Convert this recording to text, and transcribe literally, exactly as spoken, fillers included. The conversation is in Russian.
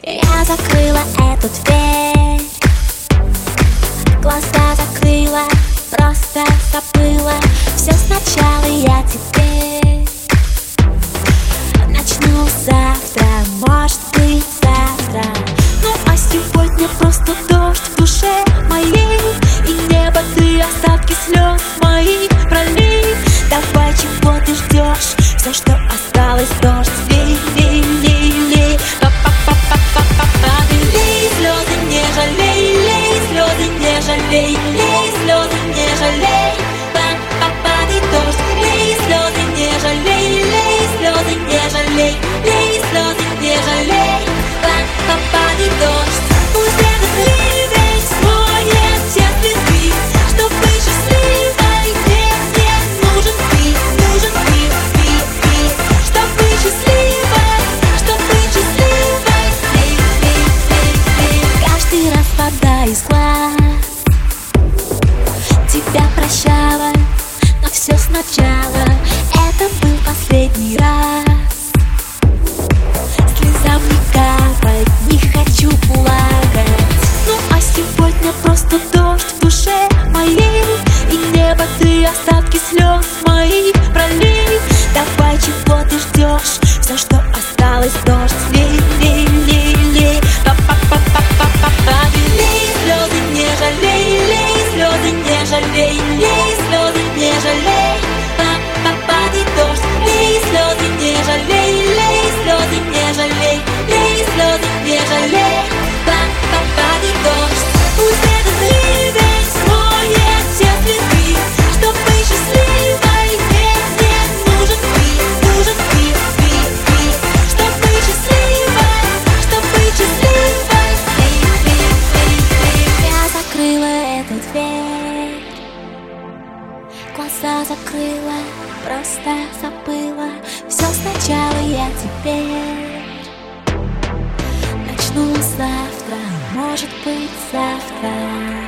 Я закрыла эту дверь, глаза закрыла, просто забыла все сначала. Я теперь начну завтра, может быть завтра. Ну а сегодня просто дождь в душе моей, и небо ты остатки слез моих пролей. Давай, чего ты ждешь? Все, что осталось, дождь, лей, лей, лей, лей. Па-па-па-па-па-па-па. Лей слезы, не жалей, лей слезы, не жалей, лей слезы, не жалей. Па-па-па-ди дождь, лей слезы, не жалей, лей слезы, не жалей, лей слезы, не жалей. Па-па-па-ди дождь. Пусть этот ливень смоет все следы, чтоб быть счастливой, мне не нужен ты, нужен ты, ты, ты. Чтоб быть счастливой, чтоб быть счастливой, лей, лей, лей, лей. Каждый раз вода из глаз, тебя прощала, но все сначала. Это был последний раз. Слезам не капать, не хочу плакать. Ну а сегодня просто дождь в душе моей, и небо ты остатки слез моих пролей. Давай, чего ты ждешь? Все, что осталось, дождь, лей, лей, лей, лей. Па-па-па-па-па-па-па. Лей слезы, не жалей, лей слезы, не жалей, лей слезы, не жалей. Па-па-па-ди дождь, лей слезы, не жалей, лей слезы, не жалей, лей слезы, не жалей. Па-па-па-ди дождь. Пусть этот ливень смоет все следы, чтоб быть счастливой, мне не нужен ты, нужен ты, ты, ты. Чтоб быть счастливой, чтоб быть счастливой, лей, лей, лей, лей. Я закрыла эту дверь, глаза закрыла, просто забыла все сначала. Я теперь начну завтра, может быть завтра.